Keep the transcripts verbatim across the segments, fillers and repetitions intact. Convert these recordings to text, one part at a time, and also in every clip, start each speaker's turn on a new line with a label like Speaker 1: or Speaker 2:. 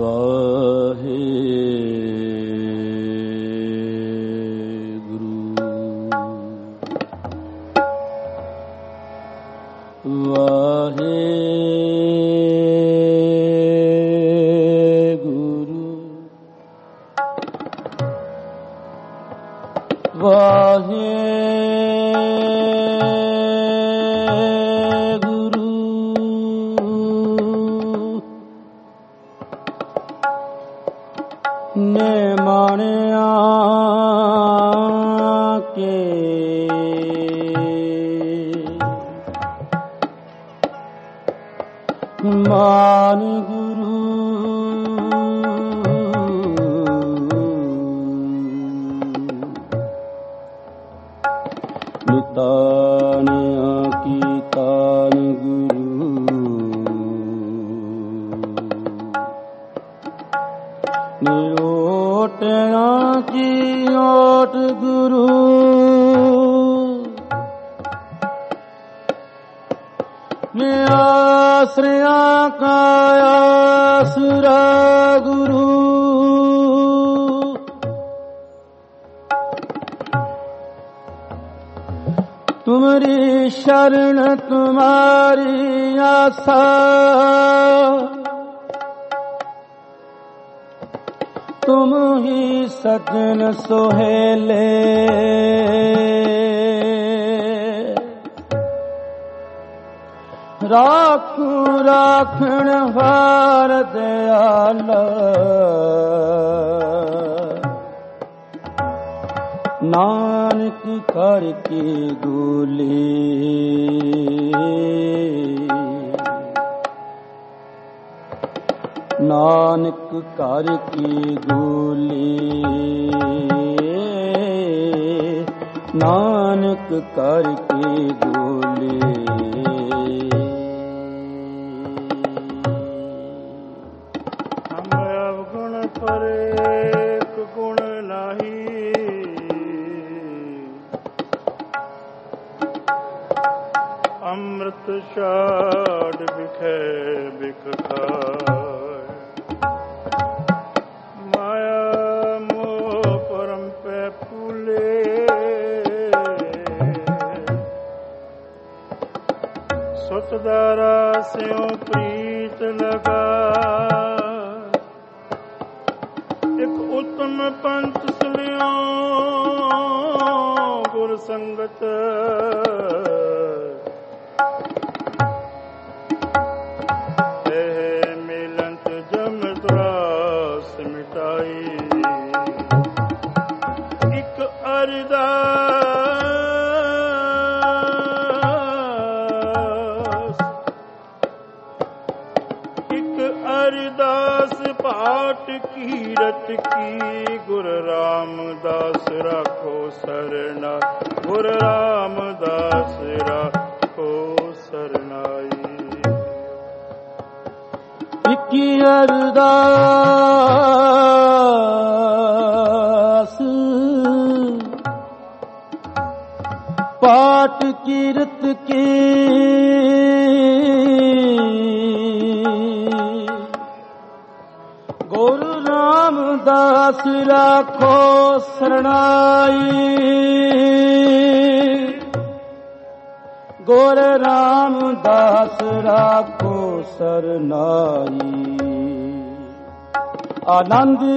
Speaker 1: ਆਨੰਦ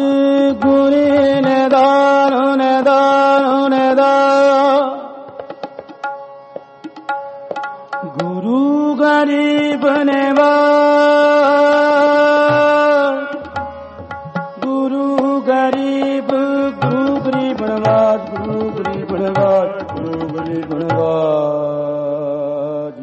Speaker 1: ਗੁਣੀ ਨਿਦਾਨ ਨਿਦਾਨ ਨਿਦਾਨ ਗੁਰੂ ਗਰੀਬ ਨਿਵਾਜ ਗੁਰੂ ਗਰੀਬ ਗੁਰੂ ਗਰੀਬ ਨਿਵਾਜ ਗੁਰੂ ਗਰੀਬ ਨਿਵਾਜ ਗੁਰੂ ਗਰੀਬ ਨਿਵਾਜ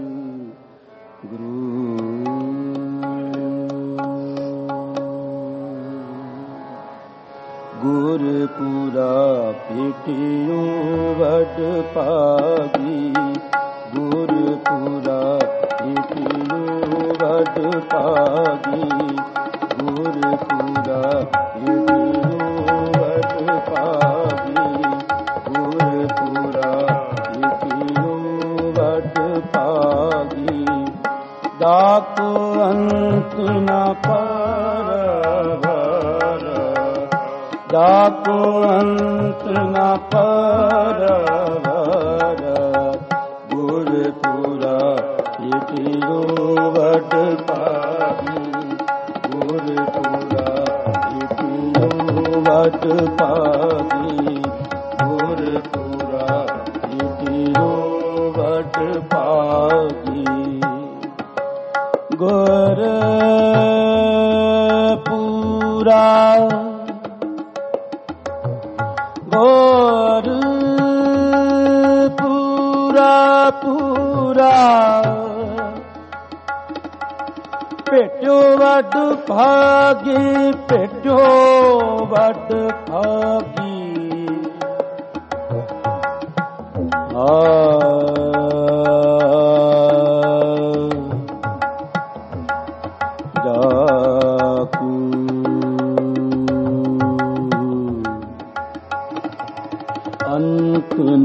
Speaker 1: ਗੁਰਪੁਰਾ ਭੇਟਿਓ ਵਡ ਭਾਗੀ ਗੁਰਪੁਰਾ ਭੇਟਿਓ ਵਡ ਭਾਗੀ ਗੁਰਪੁਰਾ ਭੇਟਿਓ ਵਡ ਭਾਗੀ ਗੁਰਪੁਰਾ ਭੇਟਿਓ ਵਡ ਭਾਗੀ ਦਾਤ ਅੰਤ ਨ ਪਾਰਵਾ जाको अंत न परवर गुरपुरा इतिरो वड पागी गुरपुरा इतिरो वड पागी गुरपुरा इतिरो वड पागी गुरपुरा गोर पूरा पूरा पेट्यो वड भागी पेट्यो वड भागी आ जाकू अंत न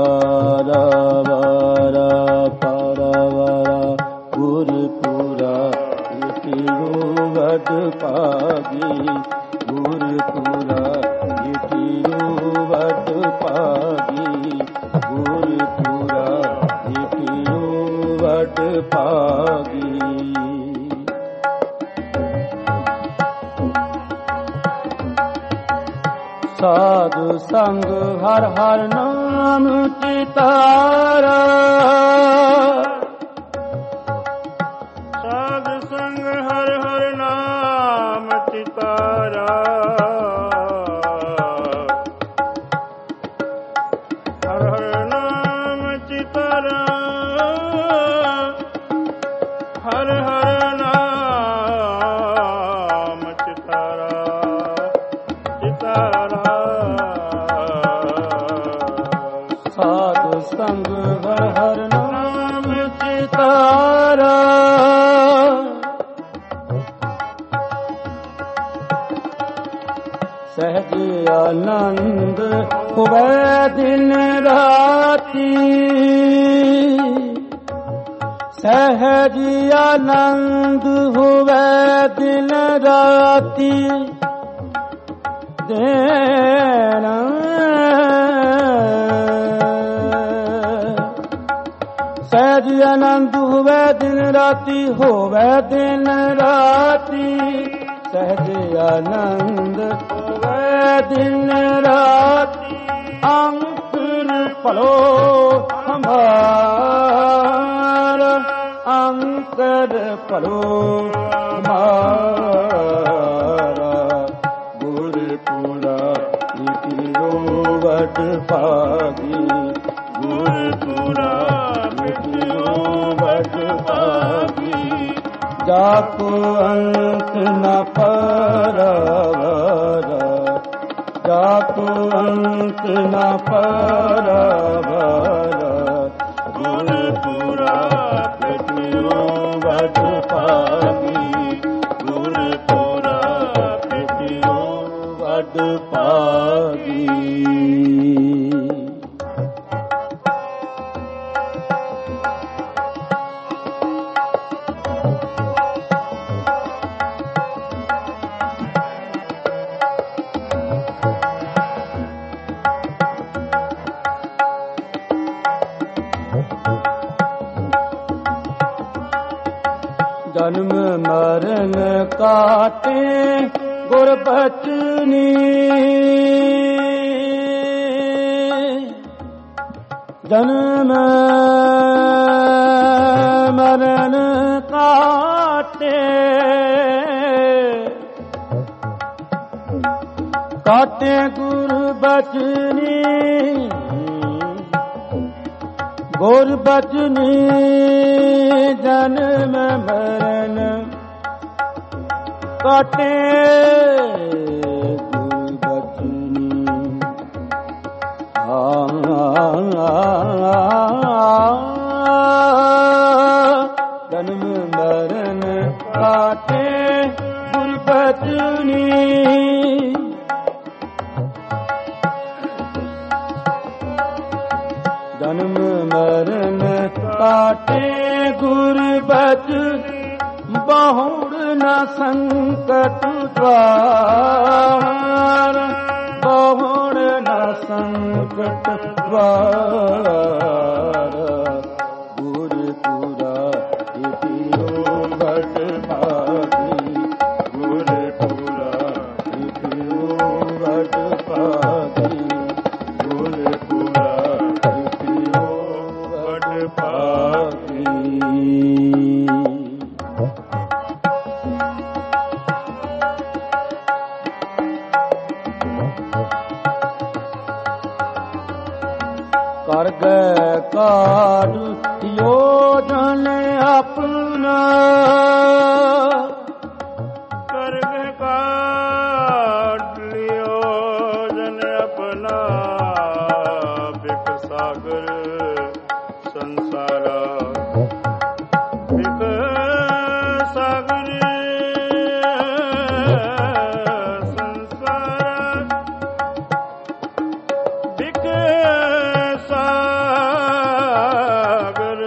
Speaker 1: पारावारा पारावारा गुरपुरा इतिरो वड पागी गुरपुरा इतिरो वड पागी गुरपुरा इतिरो वड पागी साधु संग हर हर नाम चितारा
Speaker 2: साधु संग हर हर नाम चितारा हर हर नाम चितारा हर हर नाम चितारा चितारा
Speaker 1: साधु संग हर हर नाम चितारा सहज आनंद हुए दिन राती सहज आनंद हुए दिन राती देना सहज आनंद हुए दिन राती होवे दिन राती सहज आनंद हुए दिन राती अंकुर पलो हमारा अंकर पलो हमारा गुरपुरा इतिरो वड पागी गुरपुरा इतिरो वड पागी जाको अंत न परवारा जाको अंत न परवारा गुरपुरा इतिरो वड पागी गुरपुरा इतिरो वड पागी जन्म मरण काटे गुरबचनी जन्म मरण काटे काटे गुरबचनी गुरबचनी जन्म मरण काटे गुरबचनी जन्म मरण काटे गुरबचनी जन्म मरण काटे गुरबच बहुड़ न संकट द्वार संकट द्वार गुरुपुरा इतियो भट भागी गुरुपुरा इतियो भट भागी गुरुपुरा इतियो भट भागी। कर गए काज योजन अपना
Speaker 2: कर गए काज योजन अपना बिक सागर संसारा बिक सागर संसारा बिक सागर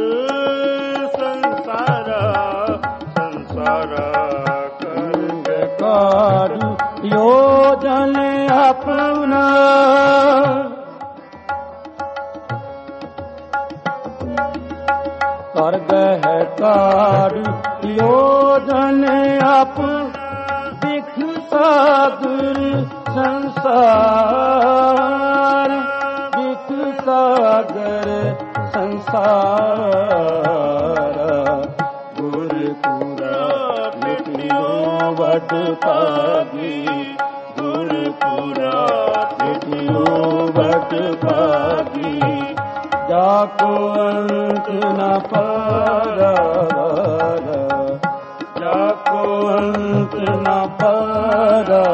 Speaker 2: संसारा संसारा कर
Speaker 1: काज योजन अपना कर गए काज योजन अप बिख सागर संसार बिख सागर संसार गुरुपुरा इतियो भट भागी गुरुपुरा इतियो भट भागी जाको अंत न पारा जाको अंत न पारा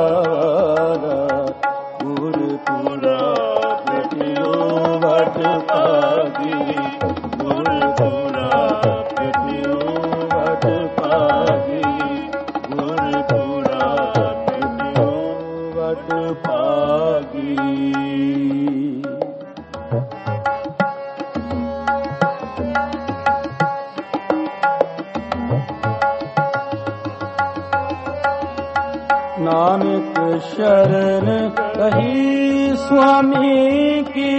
Speaker 1: गुरुपुरा इतियो भट भागी गुरुपुरा इतियो भट भागी गुरुपुरा इतियो भट भागी। नानक शरण कही स्वामी की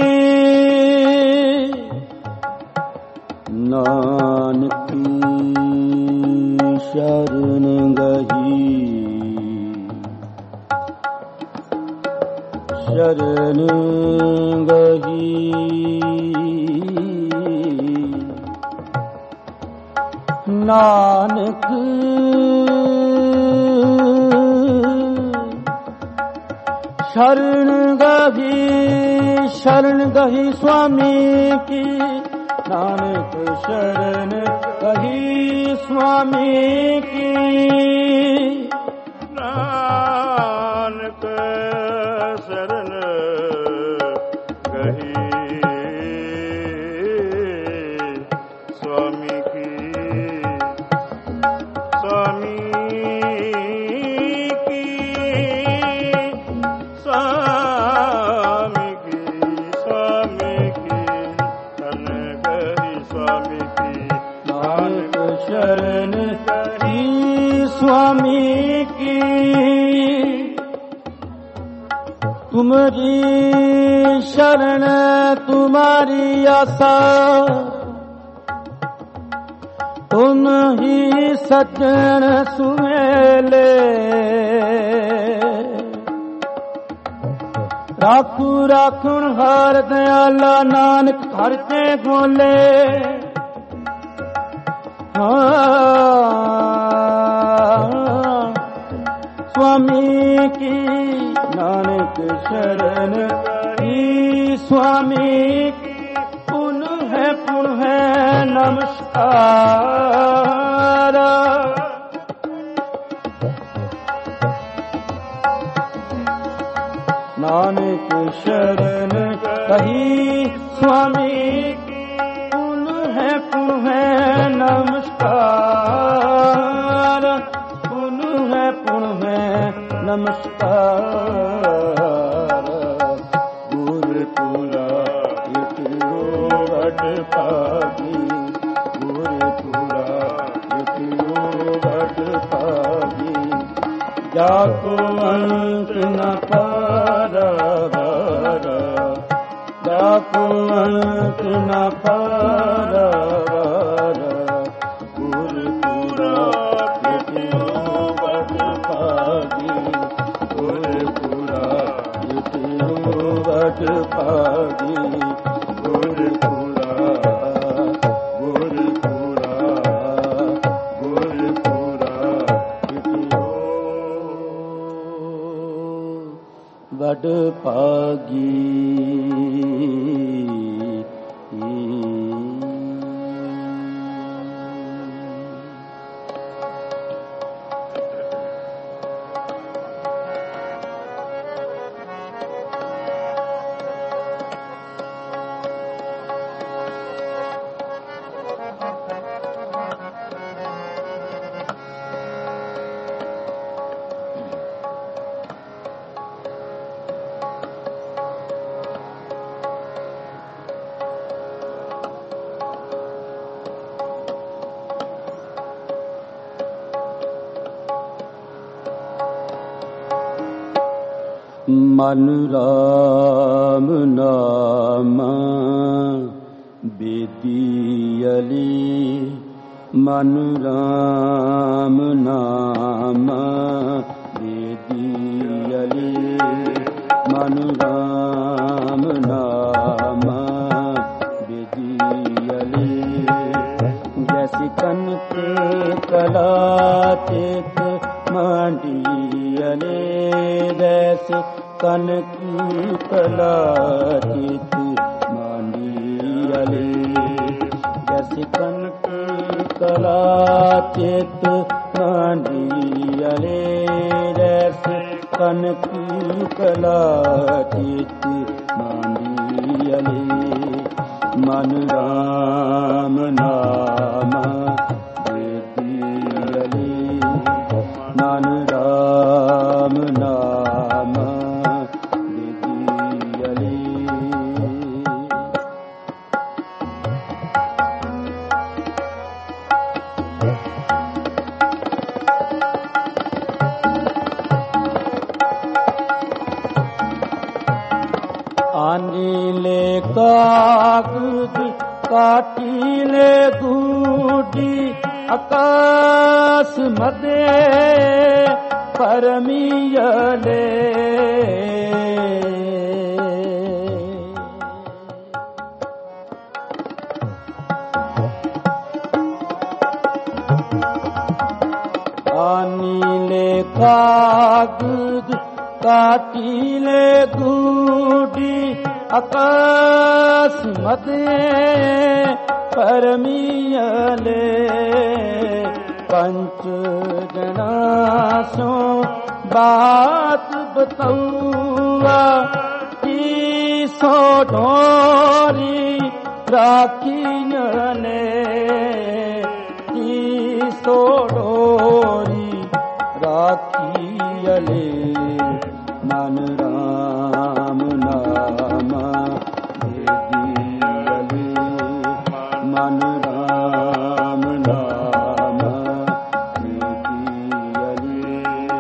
Speaker 1: नानक शरण गही शरण गही नानक शरण गही शरण गही स्वामी की नानक शरण गही स्वामी की
Speaker 2: नानक शरण गही स्वामी की स्वामी की स्वामी की स्वामी की शरण गही स्वामी की
Speaker 1: नानक शरण गही स्वामी की तुम्हारी शरण तुम्हारी आशा तुम ही सज्जन सुमेले राखू राखुन हर दयाला नानक हर ते बोले स्वामी की नानक शरण ही स्वामी की पुण्य है पुण्य है नमस्कार नानक शरण कही स्वामी की पुण्य है पुण्य है नमस्कार पुण्य है पुण्य है नमस्कार गुरुपुरा इतियो भट भागी गुरुपुरा इतियो भट भागी जाको अंत न पारा कुंत न पारवार गुरपुरा युतियो बट भागी गुरपुरा युतियो बट भागी गुरपुरा गुरपुरा गुरपुरा युतियो बट भागी मन राम नाम बेदियली मन राम नाम बेदियली मन राम नाम बेदियली जैसी कनक कला चित मांडियले जैसे कनक कला चित मांडियले जैसे कनक कला चित मांडियले जैसे कनक कला चित मांडियले मन राम नाम बेदियले मन राम नाम बेदियले आनीले कागज काटीले गुडी आकाश मदे परमियले आनीले कागज काटीले गुडी आकाश मदे परमियले पंच जनासो बात बतौआ की सो ढोरी राखियले की सो ढोरी राखियले मन राम नाम बेदियले मन राम नाम बेदियले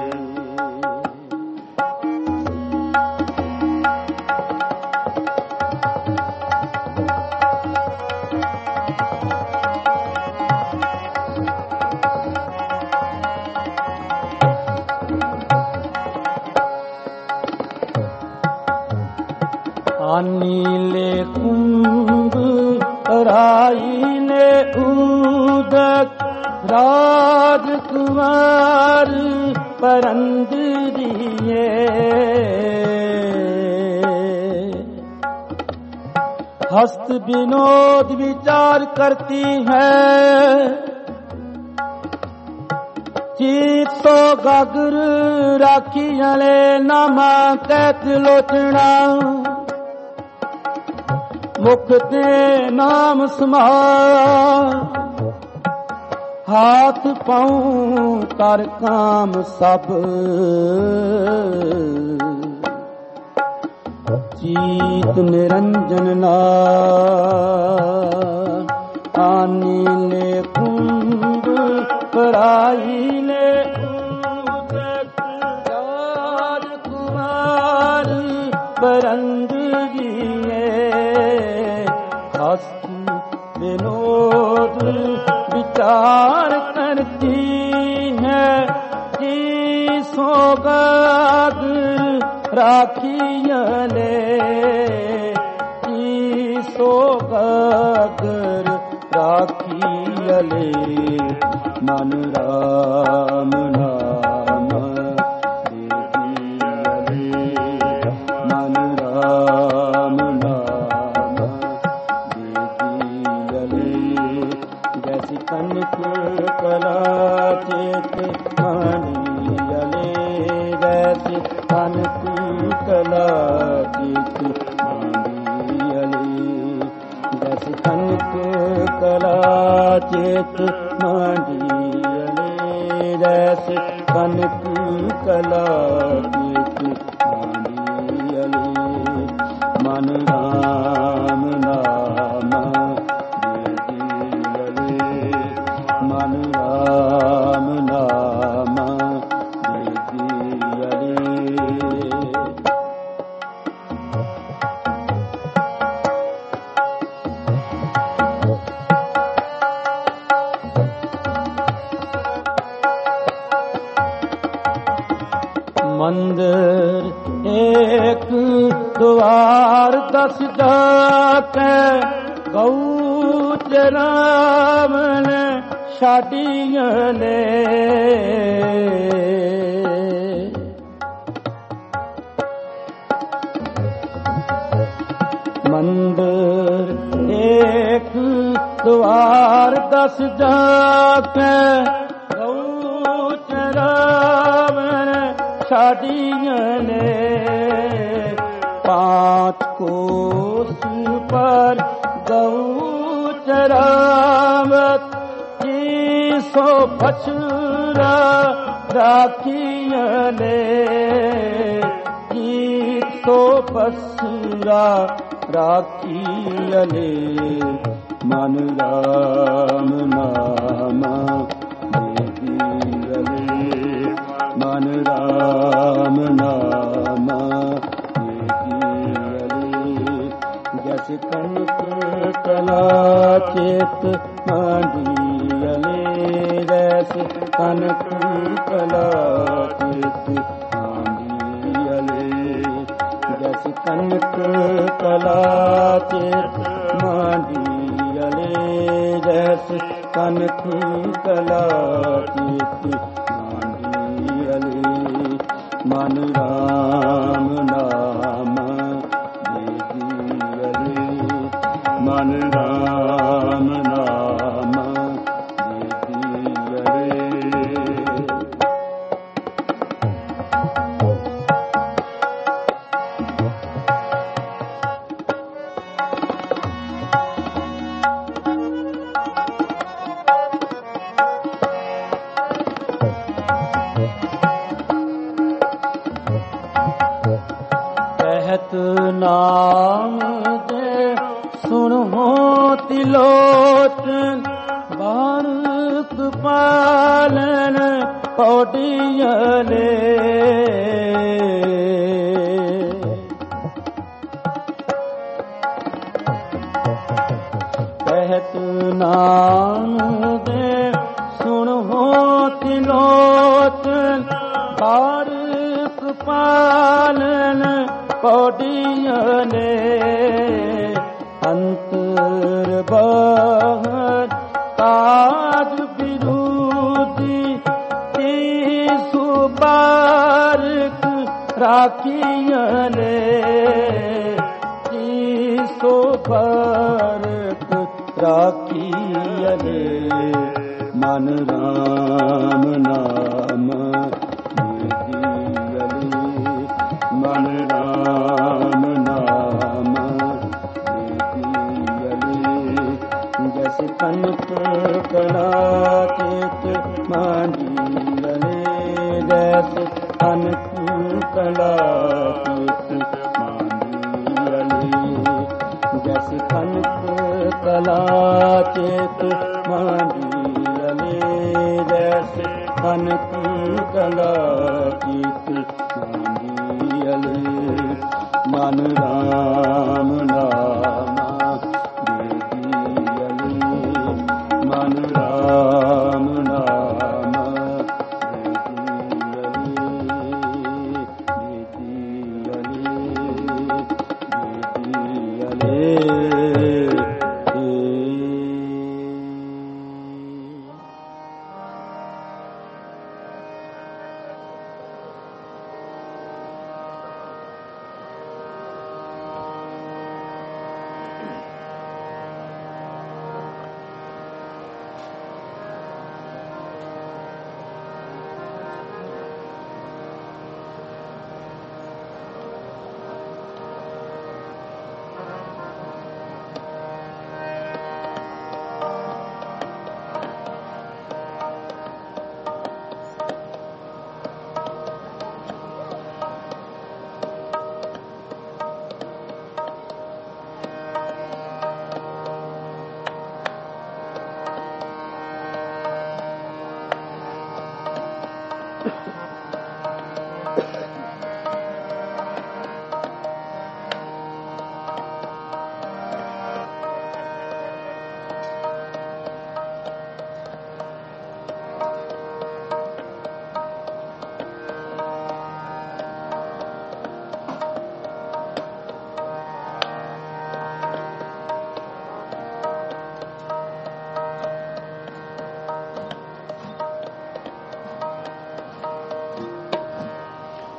Speaker 1: आनीले कुंभ राईले उदक राजकुमार परंद दिए हस्त विनोद विचार करती है चीत सो गागर राखियले नामा कैत लोचना मुख ते नाम समाया हाथ पाऊं कर काम सब चीत निरंजन नाम आनीले कुंभ पराईले राजकुमार परंद जिए हस्त विनोद विचार करती है कि सोगाद राखियले की सोगाद राखियले मन राम नाम देवियले मन राम नाम देवियले जैसी कनक कला चेत मानियले जैसी कनक कला चेत मानियले जैसी कनक कला चेत मानियले जैसे कनक कला चेत मानियले मन राम नाम देवियले मन राम नाम देवियले। मंदिर एक द्वार दस जाके गौचरामन छाड़ियले मंदिर एक द्वार दस जाके गौचरामन छाड़ियले पाँच कोस पर गौचरामत की सो बछड़ा राखियले की सो बछड़ा राखियले मन राम नाम देवियले मन राम नाम देवियले जैसे कनक कला चेत मानियले जैसे कनक कला चेत मानियले जैसे कनक कला चेत मानियले जैसे कनक कला चेत मन राम नाम देवियले मन राम नाम देवियले। कहत नाम दे सुनो तिलोचन बारक पालन पौड़ियले कहत नाम दे सुनो तिलोचन बारक पालन पौड़ियले अंतर बाहर काज विरोधी तीसु बारक राखियले तीसु बारक राखियले मन राम नाम देवियले मन राम नाम देवियले जैसे कनक कला चेत मानियले जैसे कनक कला चेत मानियले जैसे कनक कला चेत मानियले जैसे कनक कला चेत मानियले मन राम नाम देवियले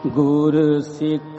Speaker 1: गुर सिख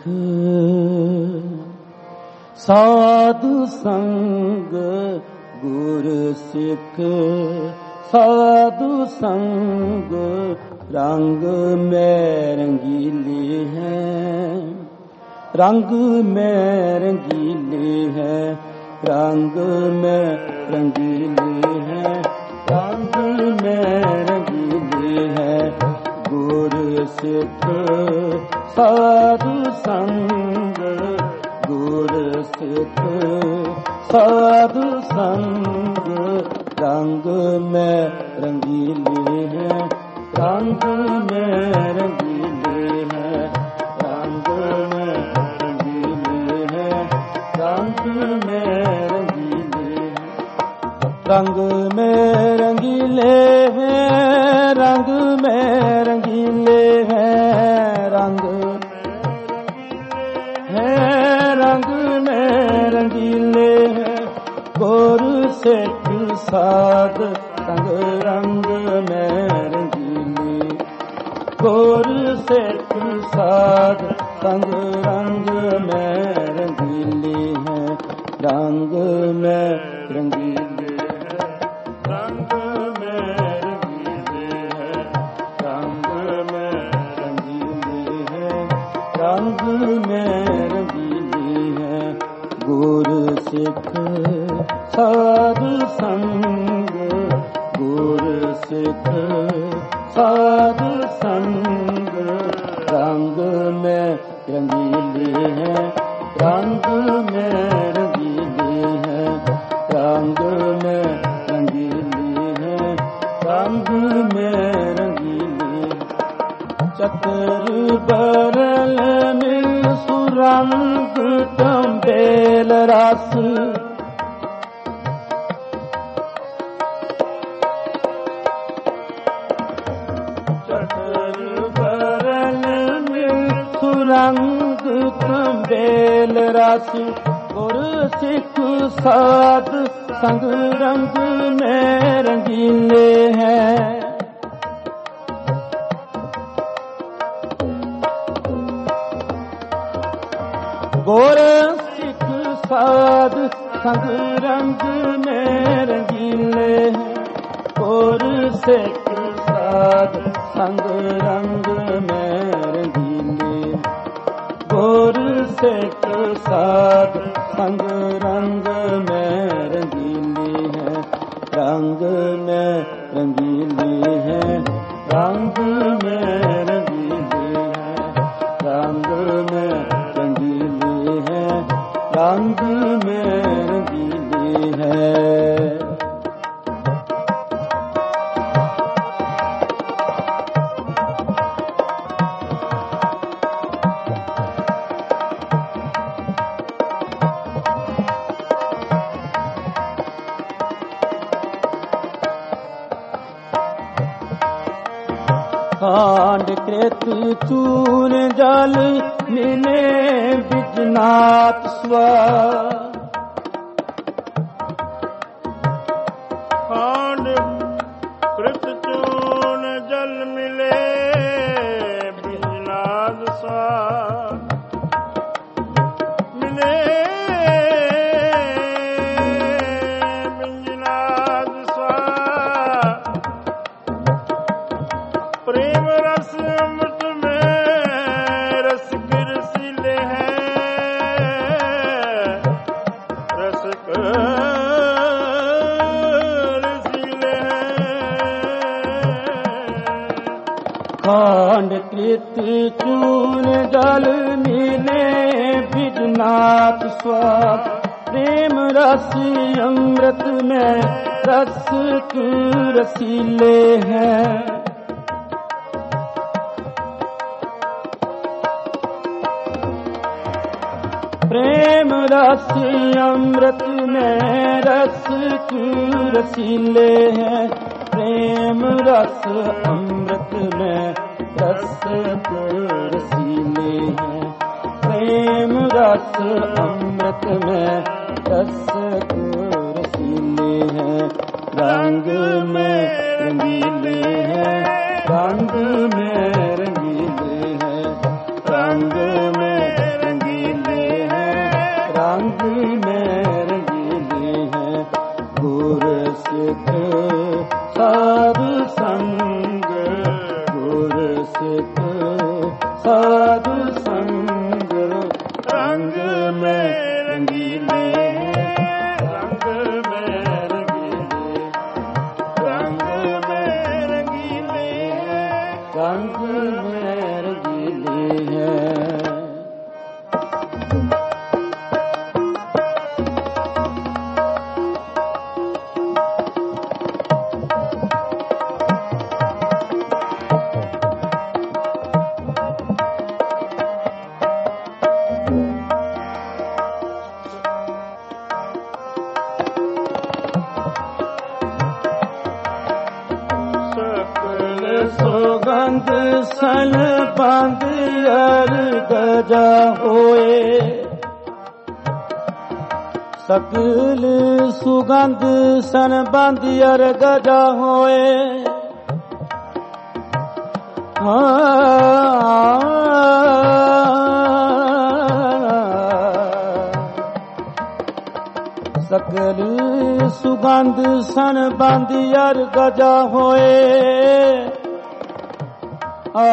Speaker 1: साधु संग, गुर सिख साधु संग, रंग में रंगीले हैं, रंग में रंगीले हैं, रंग में रंगीले हैं, रंग में रंगीले हैं। गुर सिख साधु संग, गुर सिख साधु संग, रंग में रंगीले हैं, रंग में रंगीले हैं, रंग में रंगीले हैं, रंग में रंगीले हैं, रंग में रंगीले हैं, रंग में रंगीले हैं, रंग है रंग में रंगीले हैं। गुर सिख साध संग, रंग में रंगीले, गुर सिख साध संग, रंग में रंगीले हैं, रंग में रंगीले हैं, रंग में रंगीले हैं, रंग में रंगीले हैं, रंग में रंगीले हैं। गुर सिख साधु संग, गुर सिख साधु संग, रंग में रंगीले हैं, रंग में रंगीले हैं, रंग में रंगीले हैं, रंग में रंगीले। चतर बरल में सुरंग तंबेल रस, रंग तंबेल रस। गुर सिख साध संग, रंग में रंगीले हैं। गुर सिख साध संग, रंग में रंगीले हैं। गुर सिख साध संग, रंग में रंगीले, गुर सिख साध संग, रंग में रंगीले हैं, रंग में रंगीले हैं, रंग में रंगीले हैं, रंग में रंगीले हैं, रंग में रंगीले हैं। कांड कृत चूर जल मिले बिजनाथ स्वर,
Speaker 2: कांड कृत चूर जल मिले बिजनाथ स्वर, मिले बिजनाथ स्वर। प्रेम रस अमृत में रस के रसीले हैं, रस के रसीले हैं।
Speaker 1: कांड कृत चूर जल मिले बिजनाथ स्वर, प्रेम रस अमृत में रस के रसीले हैं। प्रेम रस अमृत में रस के रसीले हैं, प्रेम रस अमृत में रस के रसीले हैं, प्रेम रस अमृत में रस के रसीले हैं, रंग में रंगीले हैं, रंग में रंगीले हैं, सुगंध सन बांधियर गजा होए। सकल सुगंध सन बांधियर गजा होए। सकल सुगंध सन बांधियर गजा होए। आ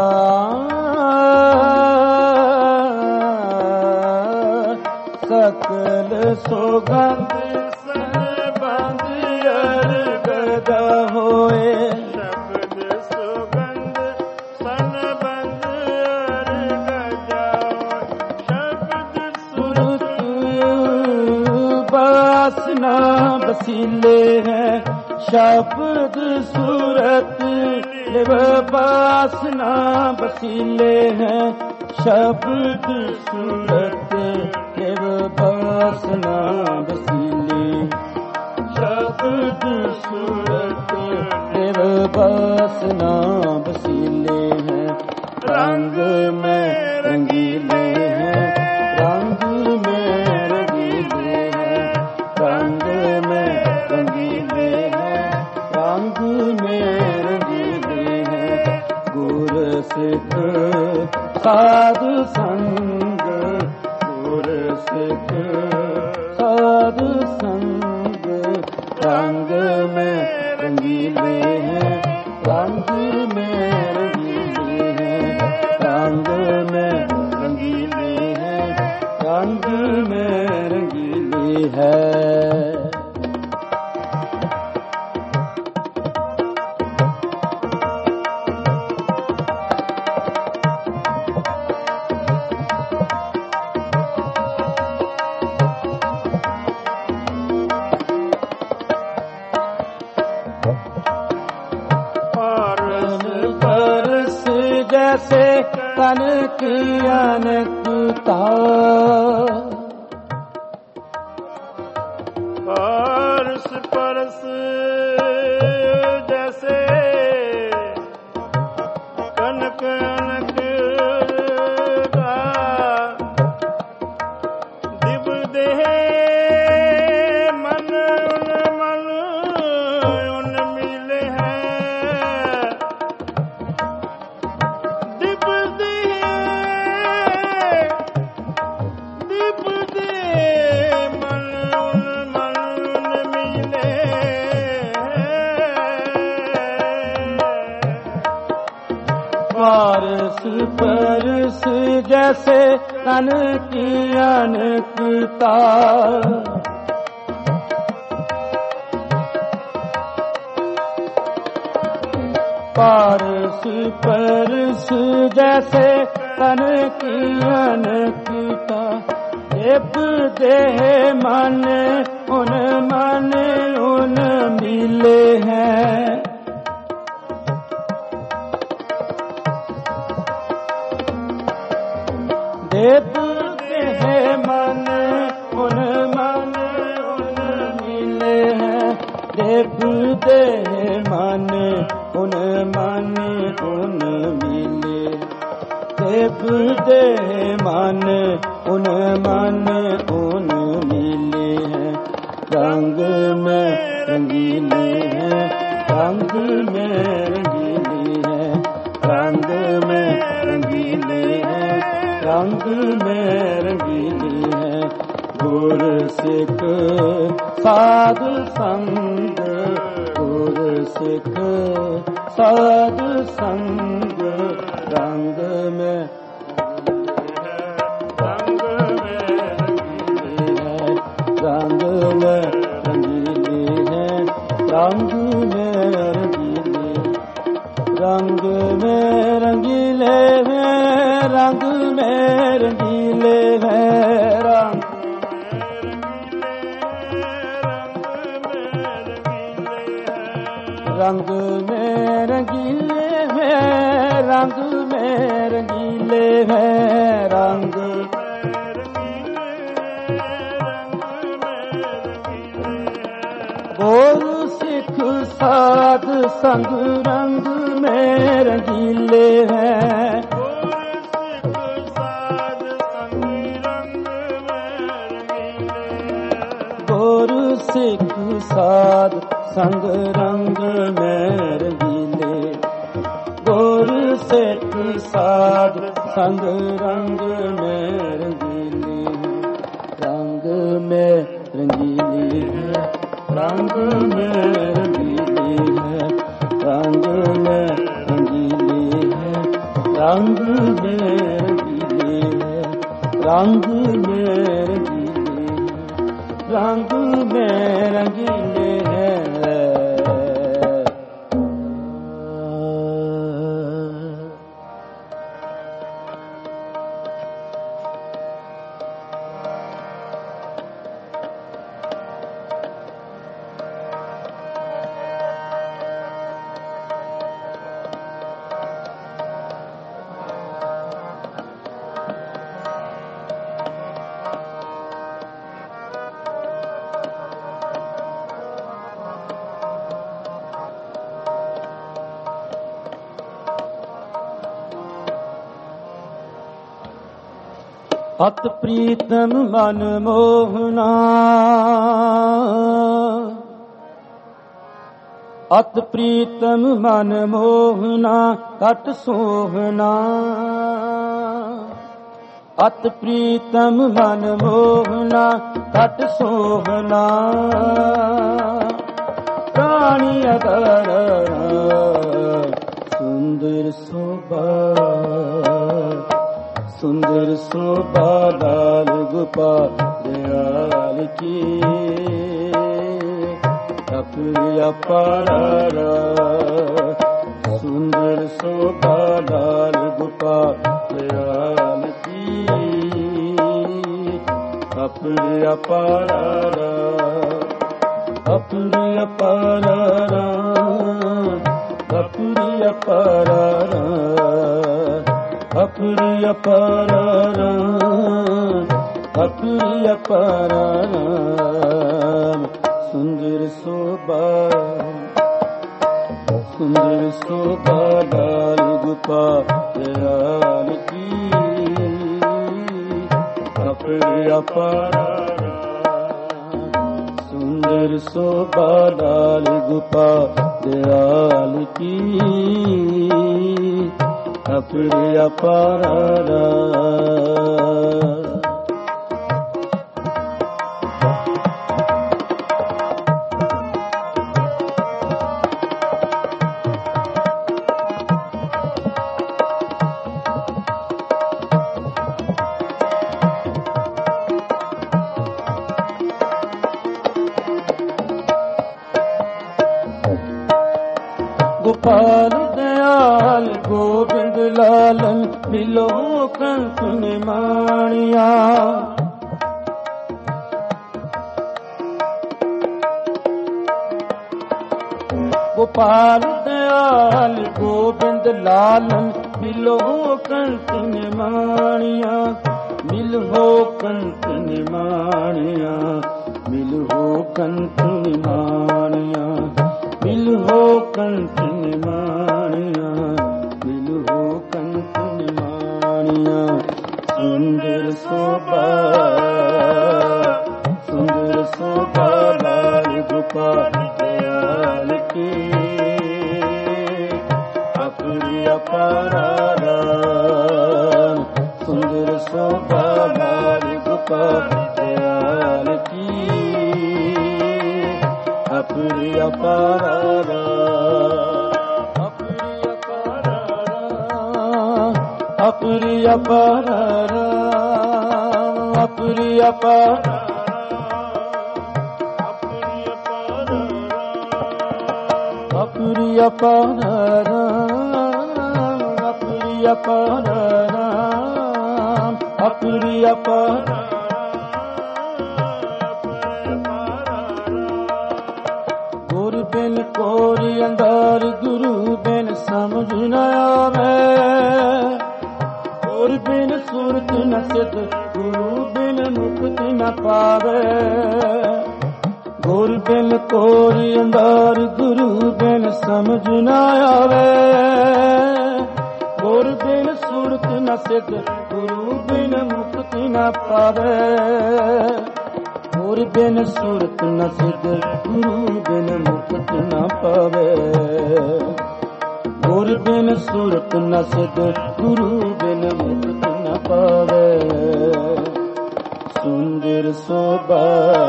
Speaker 1: सकल सुगंध सन बांधियर गजा होए।
Speaker 2: शब्द सुगंध सन बांधियर गजा होए। शब्द
Speaker 1: सुरत वासना बसीले हैं। शब्द सूरत वासना बसीले हैं। शब्द सूरत वासना बसीले। शब्द सूरत वासना बसीले हैं। रंग में रंगीले हैं। रंग में रंगीले हैं। रंग में रंगीले हैं। रंग में रंगीले हैं। गुर सिख साधु संग। गुर सिख साधु संग। रंग में रंगीले हैं। रंग में रंगीले हैं। रंग में रंगीले हैं। रंग में रंगीले हैं। जैसे तन की अनकता।
Speaker 2: परस परस जैसे कनक अनकता। दिव देह मन उन मन उन मिले हैं। दिव देह दिव देह मन उन मन उन मिले
Speaker 1: पारस परस जैसे तन की अनकता। पारस परस जैसे तन की अनकता। देव देह मन उन मन उन मिले हैं। देव देह मन उन मन उन मिले हैं। देव देह मन उन मन उन मिले। देव देह मन उन मन उन मिले हैं। रंग में रंगीले हैं। रंग में रंगीले हैं। रंग में रंगीले हैं। रंग में रंगीले हैं। गुर सिख साधु संग। गुर सिख साधु संग। रंग में
Speaker 2: रंग में
Speaker 1: रंगीले हैं। रंग में रंगीले हैं। रंग में रंगीले। रंग में रंगीले हैं। रंग में रंगीले हैं। रंग रंग में रंगीले हैं। रंग में रंगीले हैं। रंग गुरु सिख ਸਿੱਖ ਸਾਧ ਸੰਗ ਰੰਗ में रंगीले हैं। गुरु सिख साध संग रंग में रंगीले, गुरु सिख साध संग रंग में रंगीले, रंग में रंगीले है, रंग में रंगीले है, रंग में रंगीले है, रंग में रंगीले है, रंग में रंगीले, रंग में रंगीले है। अत प्रीतम मन मोहना, अत प्रीतम मन मोहना कट सोहना, अत प्रीतम मन मोहना कट सोहना, प्राणी अगर सुंदर शोभा, सुंदर शोभा लाल गोपाल दयाल की, अपनी अपारा सुंदर शोभा लाल गोपाल दयाल की, अपनी अपारा अपनी अपारा अपनी अपारा अपनी अपारा अपनी अपारा सुंदर शोभा, सुंदर शोभा लाल गोपाल दयाल की, अपनी अपारा सुंदर शोभा लाल गोपाल दयाल की, अपनी अपारा। गोपाल दयाल गोविंद लालन मिलो कंठ निमाणिया, गोपाल दयाल गोविंद लालन मिलो कंठ निमाणिया, मिलो कंठ निमाणिया, मिलो कंठ निमाणिया, मिलो कंठ निमाणिया, मिलो कंठ निमाणिया, सुंदर शोभा, सुंदर शोभा लाल गोपाल दयाल की, अपनी अपारा सुंदर शोभा लाल गोपाल दयाल की, अपनी अपारा अपनी अपारा अपनी अपारा अपनी अपारा अपनी अपारा अपनी अपारा अपनी अपारा गुरु बिन कोरी अंधार, गुरु बिन समझ न आवे, गुरु बिन सुरत न सिद्ध, गुरु बिन मुक्ति न पावे, ਗੁਰ ਬਿਨ ਕੋਰੀ ਅੰਦਾਰ, ਗੁਰੂ ਬਿਨ ਸਮਝ ਨਾ ਆਵੇ। ਗੁਰ ਬਿਨ ਸੁਰਤ ਨ ਸਿਧ, ਗੁਰੂ ਬਿਨ ਮੁਕਤੀ ਨ ਪਾਵੇ। ਗੁਰ ਬਿਨ ਸੁਰਤ ਨ ਸਿਧ, ਗੁਰੂ ਬਿਨ ਮੁਕਤੀ ਨ ਪਾਵੇ। ਗੁਰ ਬਿਨ ਸੁਰਤ ਨ ਸਿਧ, ਗੁਰੂ ਬਿਨ ਮੁਕਤੀ ਨ ਪਾਵੇ। ਸੁੰਦਰ ਸੋਭਾ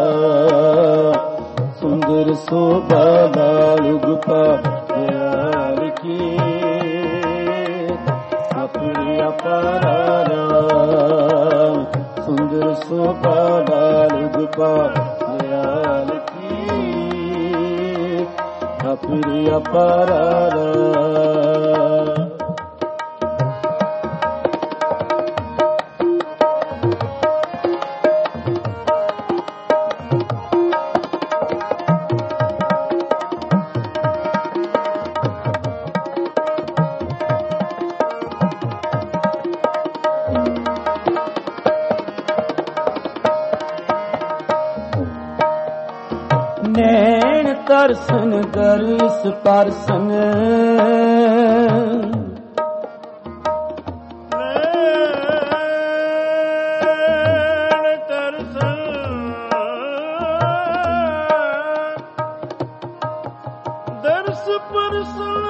Speaker 1: ਸੁੰਦਰ ਸੋਭਾ ਲਾਲ ਗੋਪਾਲ ਕੀ, ਆਪਣੀ ਅਪਾਰ। ਸੁੰਦਰ ਸੋਭਾ ਲਾਲ ਗੋਪਾਲ ਕੀ, ਆਪਣੀ ਅਪਾਰ। ਨੈਣ ਦਰਸ਼ਨ ਦਰਸ ਪਰਸਨ,
Speaker 2: ਦਰਸ ਪਰਸਨ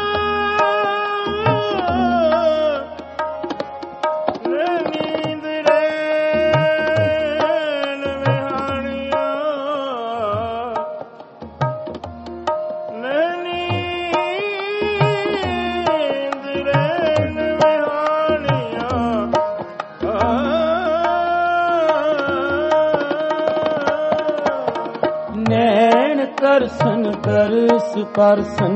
Speaker 2: ਨੀਂਦ ਰੈਣ ਵਿਹਾਣੀਆਂ, ਨੀਂਦ ਰੈਣ ਵਿਹਾਣੀਆਂ।
Speaker 1: ਨੈਣ ਦਰਸ਼ਨ ਦਰਸ ਪਰਸਨ,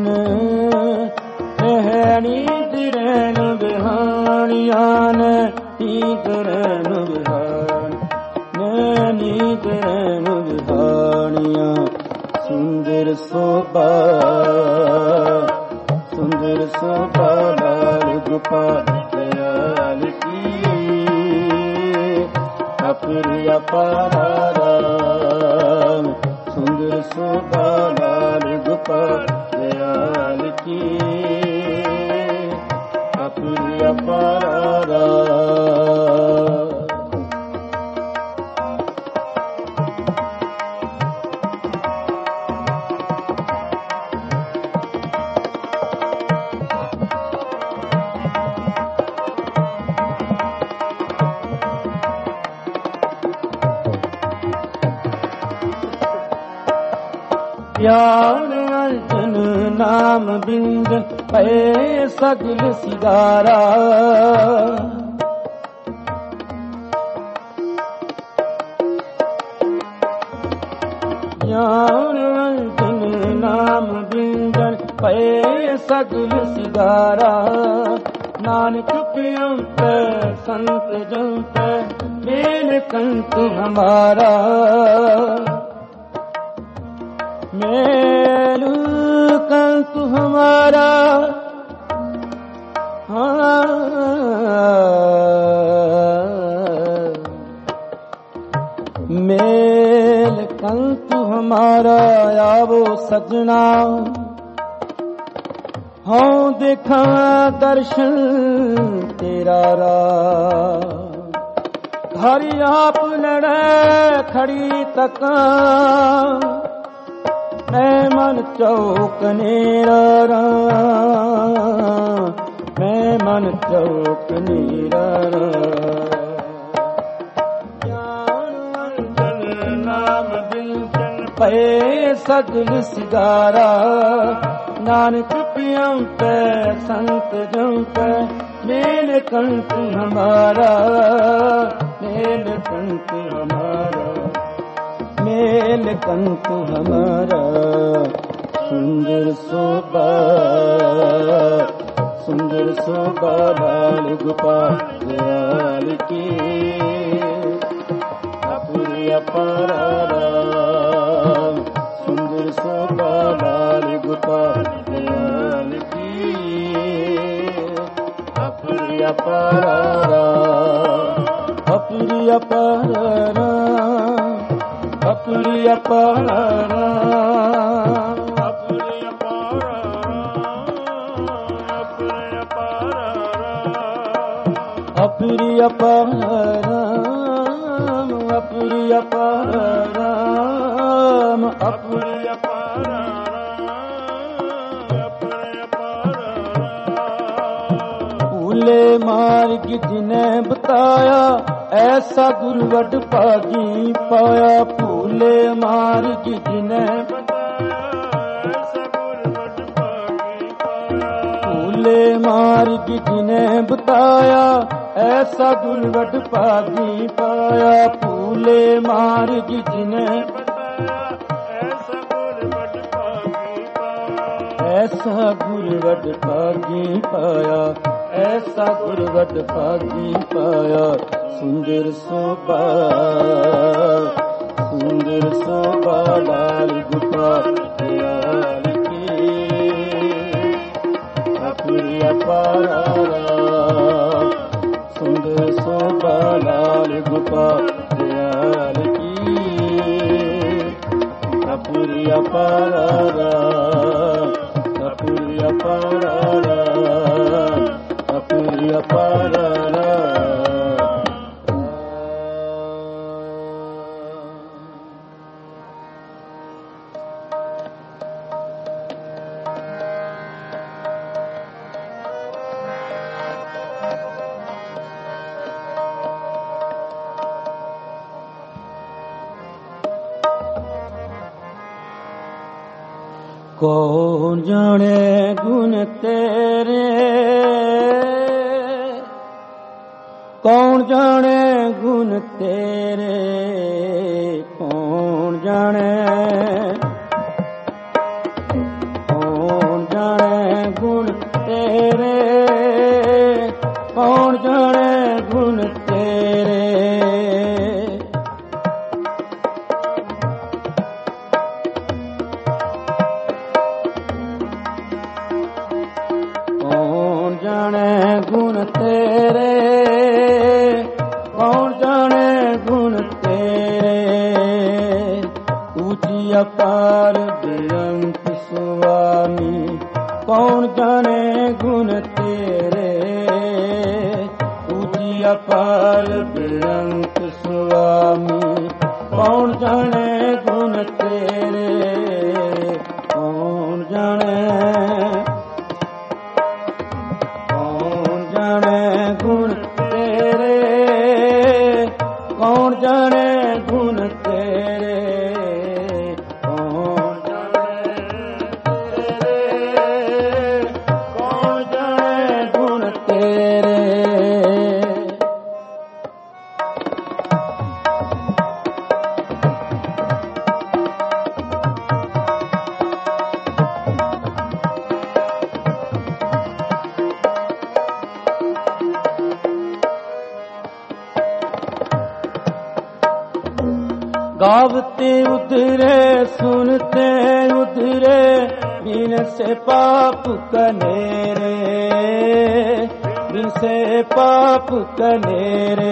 Speaker 1: ਰਹਿ ਨੀਂਦ ਰੈਣ ਵਿਹਾਣੀਆਂ ਨੇ। ਨੀਂਦ ਰੈਣ ਵਿਹਾਣ ਨੇ, ਨੀਂਦ ਰੈਣ ਵਿਹਾਣੀਆਂ। ਸੁੰਦਰ ਸੋਭਾ ਸੁੰਦਰ ਸੋਭਾ ਲਾਲ ਗੋਪਾਲ ਕੀ, ਆਪਣੀ ਅਪਾਰ। ਸੁੰਦਰ ਸੋਭਾ ਲਾਲ ਗੋਪਾਲ ਕੀ, ਆਪਣੀ ਅਪਾਰ। ਗਿਆਨ ਅੰਜਨ ਨਾਮ ਬਿੰਦ, ਪਏ ਸਗਲ ਸਿਗਾਰਾ। ਗਿਆਨ ਅੰਜਨ ਨਾਮ ਬਿੰਦ, ਪਏ ਸਗਲ ਸਿਗਾਰਾ। ਨਾਨਕ ਪਿਉ ਪੈ ਸੰਤ ਜਨ ਪੈ, ਮੇਲ ਕੰਤ ਹਮਾਰਾ। ਮੇਲ ਕੰਤ ਹਮਾਰਾ, ਹਾਂ ਮੇਲ ਕੰਤ ਹਮਾਰਾ। ਆਵੋ ਸਜਣਾ ਹਉ ਦੇਖਾਂ ਦਰਸ਼ਨ ਤੇਰਾ ਰਾ। ਹਰਿ ਆਪ ਲੜੈ ਖੜੀ ਤਕਾਂ, ਮੈਂ ਮਨ ਚੌਕ ਨੇਰਾ। ਮੈਂ ਮਨ ਚੌਕ ਨੇਰਾ। ਗਿਆਨ ਅੰਜਨ ਨਾਮ ਬਿੰਦਨ, ਪਏ ਸਗਲ ਸਿਗਾਰਾ। ਨਾਨਕ ਪਿਉ ਪੈ ਸੰਤ ਜਨ ਪੈ, ਮੇਲ ਕੰਤ ਹਮਾਰਾ। ਮੇਲ ਕੰਤ ਹਮਾਰਾ, ਮੇਲ ਕੰਤ ਹਮਾਰਾ। ਸੁੰਦਰ ਸੋਭਾ सुंदर शोभा लाल गोपाल की अपनी अपारा सुंदर शोभा लाल गोपाल की अपनी अपारा अपनी अपारा अपनी ਅਪੁਰੀ ਅਪਾਰ
Speaker 2: ਅਪੁਰੀ ਅਪਾਰ ਅਪੁਰੀ ਅਪਾਰ
Speaker 1: ਅਪੁਰੀ ਅਪਾਰ ਅਪੁਰੀ ਅਪਾਰ ਅਪੁਰੀ
Speaker 2: ਅਪੁਰੀ ਅਪਾਰ
Speaker 1: ਭੂਲੇ ਮਾਰਗ ਜਿਨੇ ਬਤਾਇਆ ਐਸਾ ਗੁਰ ਵਡ ਭਾਗੀ ਪਾਇਆ ਭੂਲੇ ਮਾਰਗ ਜਿਨੇ ਭੂਲੇ ਮਾਰਗ ਜਿਨੇ ਬਤਾਇਆ ਐਸਾ ਗੁਰ ਵਡ ਭਾਗੀ ਪਾਇਆ ਭੂਲੇ ਮਾਰਗ ਜਿਨੇ ਐਸਾ ਗੁਰ ਵਡ ਭਾਗੀ ਪਾਇਆ ਐਸਾ ਗੁਰ ਵਡ ਭਾਗੀ ਪਾਇਆ ਸੁੰਦਰ ਸੋਭਾ ਸੁੰਦਰ ਸੋਭਾ ਲਾਲ ਗੁਪਾਲ ਦਿਆਲ ਕੀ ਅਪੁਰੀ ਅਪਾਰ ਸੁੰਦਰ ਸੋਭਾ ਲਾਲ ਗੁਪਾਲ ਦਿਆਲ ਕੀ ਅਪੁਰੀ ਅਪਾਰ ਅਪੁਰੀ ਅਪਾਰ ਅਪੁਰੀ ਅਪਾਰ ਕੌਣ ਜਾਣੇ ਗੁਣ ਤੇਰੇ ਕੌਣ ਜਾਣੇ ਗੁਣ ਤੇਰੇ ਕੌਣ ਜਾਣੇ ਕੌਣ ਜਾਣੇ ਗੁਣ ਤੇਰੇ ਕੌਣ ਜਾਣੇ ਗੁਣ ਤੇਰੇ ਕੌਣ ਜਾਣੇ ਗੁਣ ਤੇਰੇ ਕੌਣ ਜਾਣੇ ਗੁਣ ਤੇਰੇ ਉੱਚੀ ਅਪਾਰ ਬੇਅੰਤ ਸੁਆਮੀ ਕੌਣ ਜਾਣੇ ਗੁਣ ਤੇਰੇ ਉੱਚੀ ਅਪਾਰ ਬੇਅੰਤ ਸੁਆਮੀ ਕੌਣ ਜਾਣੇ ਗੁਣ ਤੇਰੇ ਕੌਣ ਜਾਣੇ ਗੁਣ ਤੇਰੇ ਕੌਣ ਜਾਣੇ ਗੁਣ ਤੇਰੇ ਕੌਣ ਜਾਣੇ ਤੇਰੇ ਕੌਣ ਜਾਣੇ ਗੁਣ ਤੇਰੇ गावते उधरे सुनते उधरे बिन से पाप कनेरे बिन से पाप कनेरे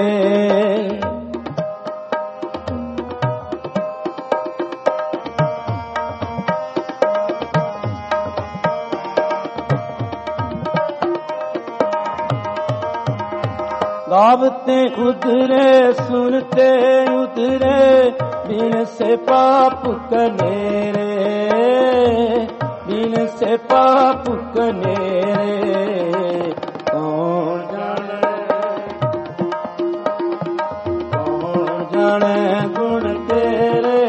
Speaker 1: गावते उधरे सुनते उधरे बिन से पाप कनेरे बिन से पाप कनेरे कौन जाने कौन जाने गुण तेरे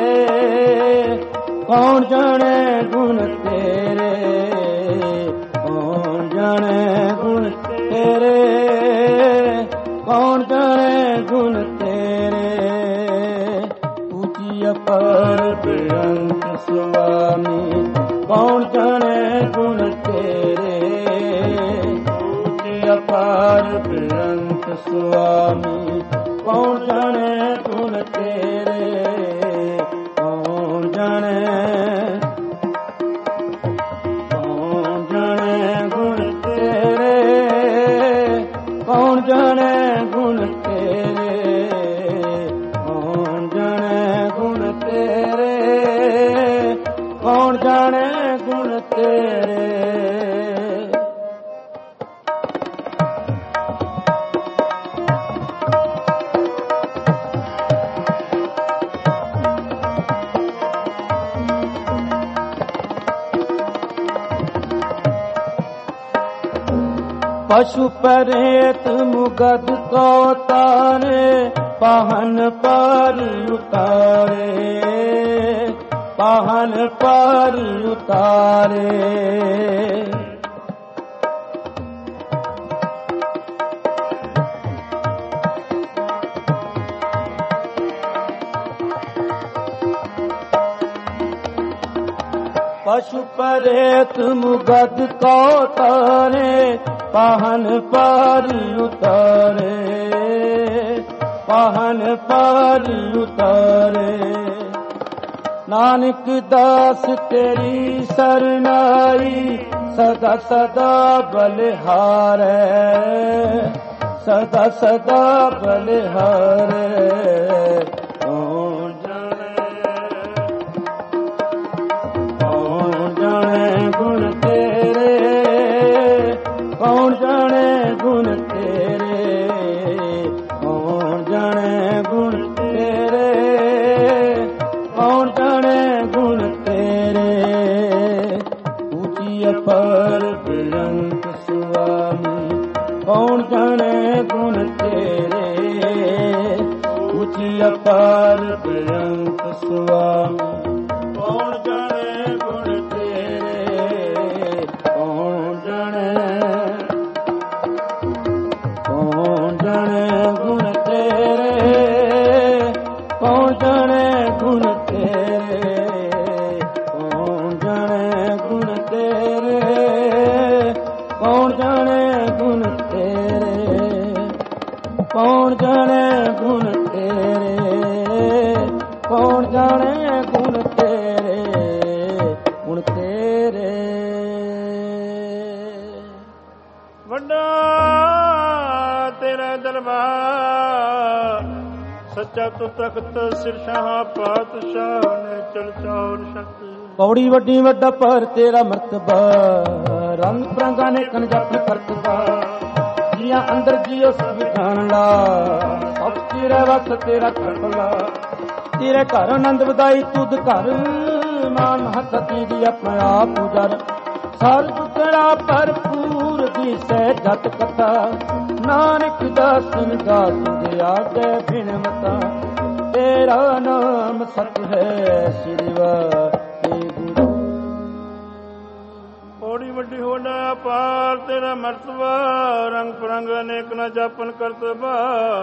Speaker 1: कौन जाने गुण तेरे कौन जाने गुण तेरे कौन जाने गुण तेरे ऊंची अपार बेअंत स्वामी कौन जाने गुण तेरे ऊंची अपार बेअंत स्वामी कौन जाने गुण तेरे कौन जाने कौन जाने गुण तेरे कौन जाने गुण तेरे कौन जाने गुण तेरे ਕੌਣ ਜਾਣੇ ਗੁਣ ਤੇਰੇ। पशु परेत मुगद को तारे पहन पर उतारे पहन पर उतारे। पशु परेत मुगद को तारे पहन पर उतारे पहन पर उतारे। नानक दास तेरी सरनाई सदा सदा बलिहारे सदा सदा बलिहारे। कौन जाने गुण तेरे कौन जाने गुण तेरे कौन जाने गुण तेरे कौन जाने गुण तेरे। ऊंची अपर बिरंत स्वामी कौन जाने गुण तेरे ऊंची अपर बिरंत स्वामी कौन जाने गुण तेरे कौन जाने कौन जाने गुण तेरे कौन जाने गुण तेरे कौन जाने गुण तेरे कौन जाने गुण तेरे कौन जाने गुण तेरे कौन जाने गुण तेरे गुण तेरे।
Speaker 2: ਵੱਡਾ ਤੇਰਾ ਦਰਬਾਰ ਸੱਚਾ ਤੂੰ ਤਖਤ ਸਿਰਸ਼ਾਹ ਪਾਤਸ਼ਾਹ ਨੇ ਚਲ ਚੌਰ ਸ਼ਕਤੀ।
Speaker 1: ਪੌੜੀ ਵੱਡੀ ਵੱਡਾ ਪਰ ਤੇਰਾ ਮਰਤਬਾ ਰੰਗ ਪ੍ਰੰਗਾਂ ਨੇ ਕਨ ਜਪ ਕਰਤਬਾ। ਜੀਆਂ ਅੰਦਰ ਜੀਓ ਸਭ ਜਾਣ ਲਾ ਸਭ ਤੇਰਾ ਵਸ ਤੇਰਾ ਕਰਤਲਾ। ਤੇਰੇ ਘਰ ਆਨੰਦ ਵਧਾਈ ਤੁਧ ਘਰ ਮਾਨ ਮਹਤਤੀ ਦੀ ਆਪਣਾ ਆਪ ਉਜਰ। ਸਰਬ ਤੇਰਾ ਭਰਪੂਰ ਦੀ ਸਹਿ ਜਤ ਕਥਾ ਨਾਨਕ ਦਾਸਨ ਦਾਸ ਦੇ ਆਗੇ ਬਿਨ ਮਤਾ। ਤੇਰਾ ਨਾਮ ਸਤ ਹੈ ਸ੍ਰੀ ਵਾਹਿਗੁਰੂ।
Speaker 2: ਪੌੜੀ ਵੱਡੀ ਹੋਣਾ ਅਪਾਰ ਤੇਰਾ ਮਰਤਬਾ ਰੰਗ ਪਰੰਗ ਅਨੇਕ ਨਾ ਜਾਪਨ ਕਰਤਬਾ।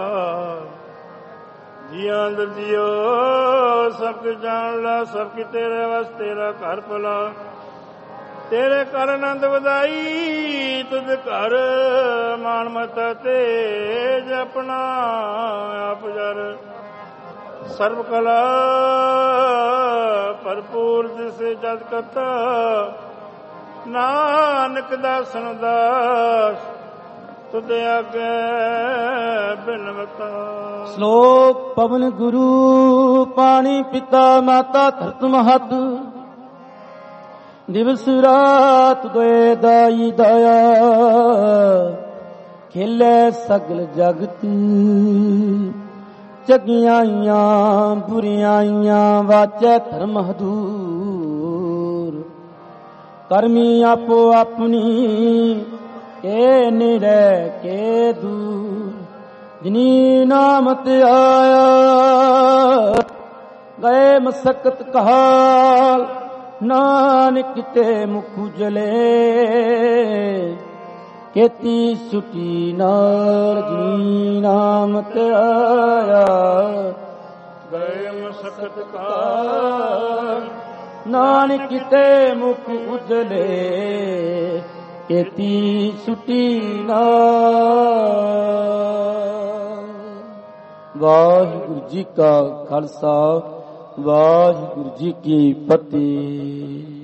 Speaker 2: ਜੀਆਂ ਅੰਦਰ ਜੀਓ ਸਭ ਕੁਝ ਜਾਣ ਲਾ ਸਭ ਕੀ ਤੇਰੇ ਵਸ ਤੇਰਾ ਘਰ ਭਲਾ। ਤੇਰੇ ਘਰ ਆਨੰਦ ਵਧਾਈ ਤੁਧ ਘਰ ਮਾਨ ਮਤਾ ਤੇਜ ਆਪਣਾ ਆਪ ਜਰ। ਸਰਬ ਕਲਾ ਭਰਪੂਰ ਜਿਸ ਜਦ ਕਥਾ ਨਾਨਕ ਦਾਸਨ ਦਾਸ ਤੁਧ ਆਗੇ ਬਿਨਵਤਾ।
Speaker 1: ਸ਼ਲੋਕ ਪਵਨ ਗੁਰੂ ਪਾਣੀ ਪਿਤਾ ਮਾਤਾ ਧਰਤ ਮਹਤ। ਦਿਵਸ ਰਾਤ ਦੋਏ ਦਾਈ ਦਇਆ ਖੇਲੇ ਸਗਲ ਜਗਤ। ਚੰਗਿਆਈਆਂ ਬੁਰੀਆਈਆਂ ਵਾਚੈ ਧਰਮ ਹਦੂਰ। ਕਰਮੀ ਆਪੋ ਆਪਣੀ ਕੇ ਨਿਰੈ ਕੇ ਦੂਰ। ਜਿਨੀ ਨਾਮ ਤੇ ਆਇਆ ਗਏ ਮਸਕਤ ਕਹਾਲ। ਨਾਨਕ ਤੇ ਮੁਖ ਉਜਲੇ ਕੀਤੀ ਛੁਟੀ ਨਾਲ। ਜਿਨੀ ਨਾਮ ਤੇ ਆਇਆ
Speaker 2: ਗਏ ਮਸਕਤ ਕਾਲ।
Speaker 1: ਨਾਨਕ ਤੇ ਮੁਖ ਉਜਲੇ ਕੀਤੀ ਛੁਟੀ ਨਾਲ। ਵਾਹਿਗੁਰੂ ਜੀ ਕਾ ਖਾਲਸਾ ਵਾਹਿਗੁਰੂ ਜੀ ਕੀ ਫਤਿਹ।